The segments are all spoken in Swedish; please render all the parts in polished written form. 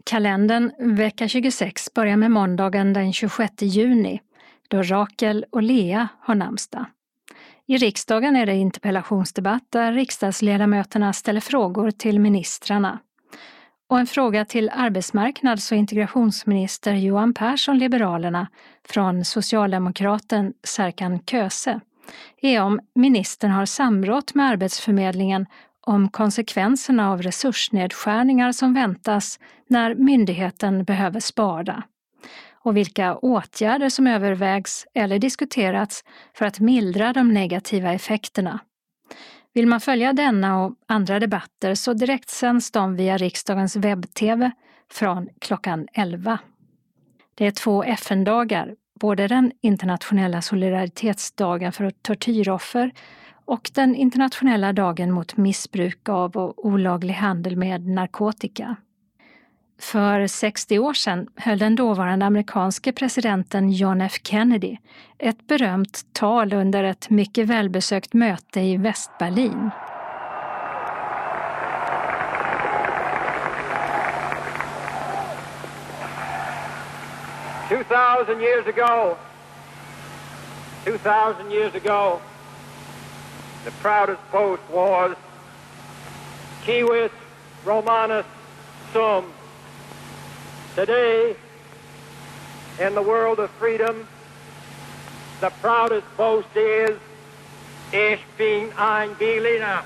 Kalendern vecka 26 börjar med måndagen den 26 juni, då Rakel och Lea har namnsdag. I riksdagen är det interpellationsdebatt där riksdagsledamöterna ställer frågor till ministrarna. Och en fråga till arbetsmarknads- och integrationsminister Johan Persson, Liberalerna, från socialdemokraten Serkan Köse är om ministern har samrått med Arbetsförmedlingen om konsekvenserna av resursnedskärningar som väntas när myndigheten behöver spara och vilka åtgärder som övervägs eller diskuterats för att mildra de negativa effekterna. Vill man följa denna och andra debatter så direktsänds de via riksdagens webb-tv från klockan 11. Det är 2 FN-dagar, både den internationella solidaritetsdagen för tortyroffer och den internationella dagen mot missbruk av och olaglig handel med narkotika. För 60 år sedan höll den dåvarande amerikanske presidenten John F. Kennedy ett berömt tal under ett mycket välbesökt möte i Västberlin. Two thousand years ago, the proudest boast was Civis Romanus Sum. Today, in the world of freedom, the proudest boast is Ich bin ein Berliner.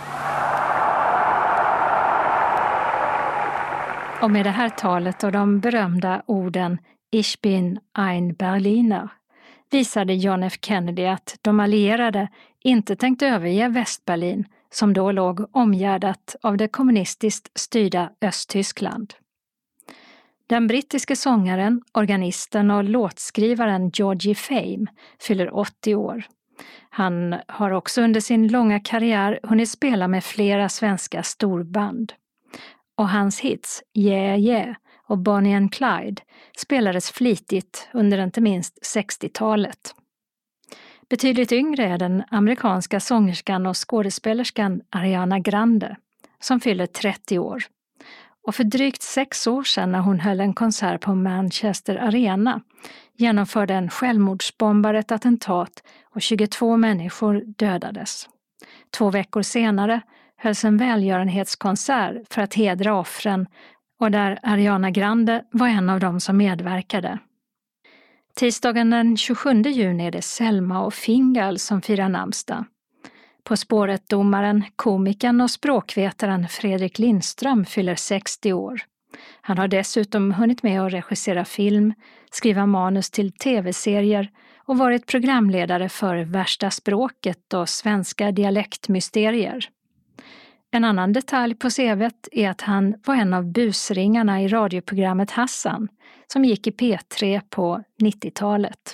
Och med det här talet och de berömda orden Ich bin ein Berliner visade John F. Kennedy att de allierade inte tänkte överge Västberlin som då låg omgärdat av det kommunistiskt styrda Östtyskland. Den brittiske sångaren, organisten och låtskrivaren Georgie Fame fyller 80 år. Han har också under sin långa karriär hunnit spela med flera svenska storband. Och hans hits Yeah Yeah och Bonnie and Clyde spelades flitigt under inte minst 60-talet. Betydligt yngre är den amerikanska sångerskan och skådespelerskan Ariana Grande som fyller 30 år. Och för drygt 6 år sedan när hon höll en konsert på Manchester Arena genomförde en självmordsbombare ett attentat och 22 människor dödades. 2 veckor senare hölls en välgörenhetskonsert för att hedra offren och där Ariana Grande var en av dem som medverkade. Tisdagen den 27 juni är det Selma och Fingal som firar namnsdag. På spåret-domaren, komikern och språkvetaren Fredrik Lindström fyller 60 år. Han har dessutom hunnit med att regissera film, skriva manus till tv-serier och varit programledare för Värsta språket och Svenska dialektmysterier. En annan detalj på CV:t är att han var en av busringarna i radioprogrammet Hassan som gick i P3 på 90-talet.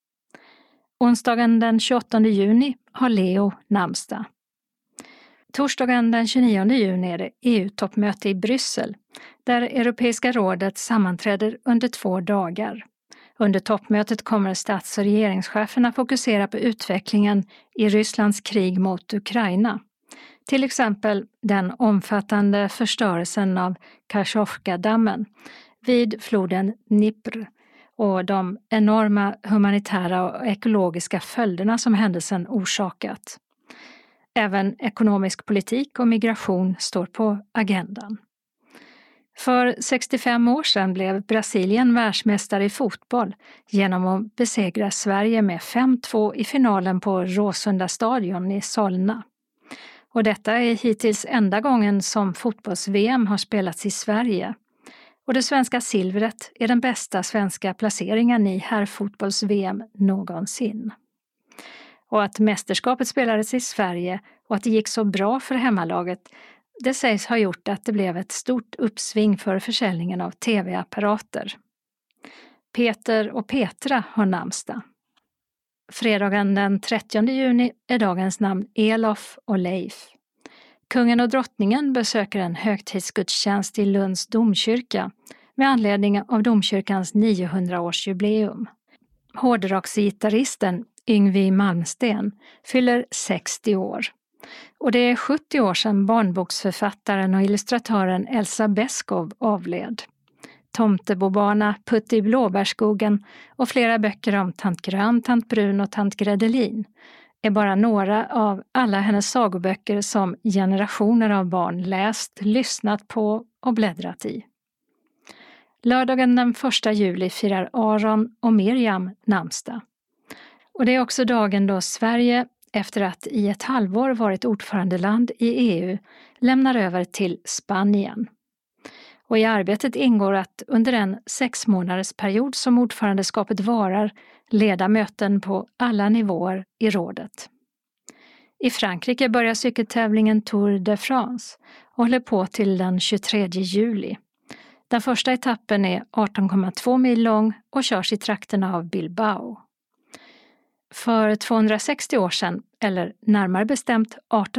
Onsdagen den 28 juni har Leo namnsdag. Torsdagen den 29 juni är det EU-toppmöte i Bryssel där Europeiska rådet sammanträder under 2 dagar. Under toppmötet kommer stats- och regeringscheferna fokusera på utvecklingen i Rysslands krig mot Ukraina. Till exempel den omfattande förstörelsen av Kachovka-dammen vid floden Dnipr och de enorma humanitära och ekologiska följderna som händelsen orsakat. Även ekonomisk politik och migration står på agendan. För 65 år sedan blev Brasilien världsmästare i fotboll genom att besegra Sverige med 5-2 i finalen på Råsunda stadion i Solna. Och detta är hittills enda gången som fotbolls-VM har spelats i Sverige. Och det svenska silvret är den bästa svenska placeringen i herrfotbolls-VM någonsin. Och att mästerskapet spelades i Sverige och att det gick så bra för hemmalaget, det sägs ha gjort att det blev ett stort uppsving för försäljningen av tv-apparater. Peter och Petra har namnsdag. Fredagen den 30 juni är dagens namn Elof och Leif. Kungen och drottningen besöker en högtidsgudstjänst i Lunds domkyrka med anledning av domkyrkans 900-årsjubileum. Hårdrocksgitarristen Yngwie Malmsteen fyller 60 år. Och det är 70 år sedan barnboksförfattaren och illustratören Elsa Beskow avled. Tomtebobana, Putte i blåbärskogen och flera böcker om tant Grön, tant Brun och tant Gredelin är bara några av alla hennes sagoböcker som generationer av barn läst, lyssnat på och bläddrat i. Lördagen den 1 juli firar Aron och Miriam namnsdag. Och det är också dagen då Sverige, efter att i ett halvår varit ordförandeland i EU, lämnar över till Spanien. Och i arbetet ingår att under en 6 månaders period som ordförandeskapet varar leda möten på alla nivåer i rådet. I Frankrike börjar cykeltävlingen Tour de France och håller på till den 23 juli. Den första etappen är 18,2 mil lång och körs i trakterna av Bilbao. För 260 år sedan, eller närmare bestämt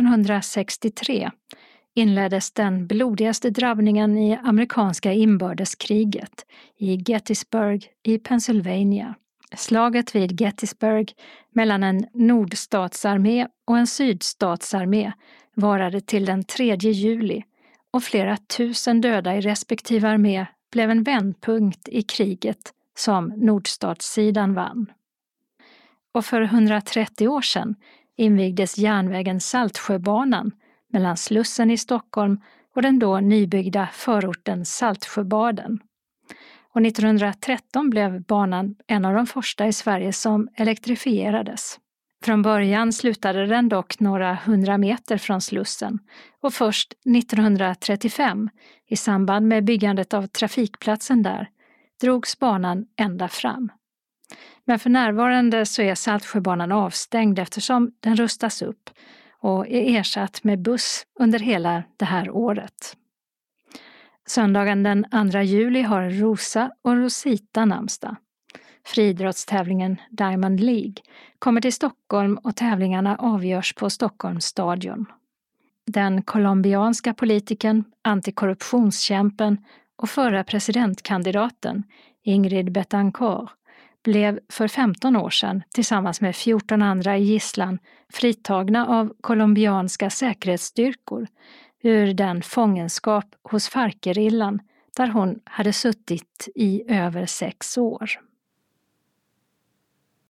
1863, inleddes den blodigaste drabbningen i amerikanska inbördeskriget i Gettysburg i Pennsylvania. Slaget vid Gettysburg mellan en nordstatsarmé och en sydstatsarmé varade till den 3 juli och flera tusen döda i respektive armé blev en vändpunkt i kriget som nordstatssidan vann. Och för 130 år sedan invigdes järnvägen Saltsjöbanan mellan Slussen i Stockholm och den då nybyggda förorten Saltsjöbaden. Och 1913 blev banan en av de första i Sverige som elektrifierades. Från början slutade den dock några 100 meter från Slussen och först 1935, i samband med byggandet av trafikplatsen där, drogs banan ända fram. Men för närvarande så är Saltsjöbanan avstängd eftersom den rustas upp och är ersatt med buss under hela det här året. Söndagen den 2 juli har Rosa och Rosita namnsdag. Friidrottstävlingen Diamond League kommer till Stockholm och tävlingarna avgörs på Stockholms stadion. Den colombianska politikern, antikorruptionskämpen och förra presidentkandidaten Ingrid Betancourt blev för 15 år sedan tillsammans med 14 andra i gisslan fritagna av colombianska säkerhetsstyrkor ur den fångenskap hos FARC-gerillan där hon hade suttit i över 6 år.